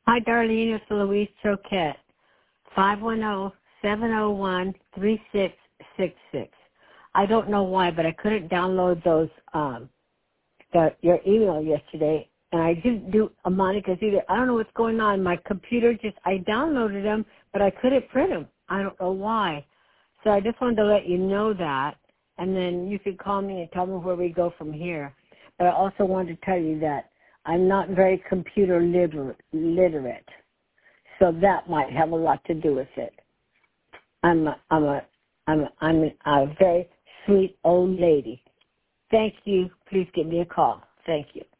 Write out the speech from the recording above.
Hi, Darlene. It's Louise Choquette. 510-701-3666. I don't know why, but I couldn't download those your email yesterday, and I didn't do Monica's either. I don't know what's going on. My computer I downloaded them, but I couldn't print them. I don't know why. So I just wanted to let you know that, and then you could call me and tell me where we go from here. But I also wanted to tell you that I'm not very computer literate, so that might have a lot to do with it. I'm a very sweet old lady. Thank you. Please give me a call. Thank you.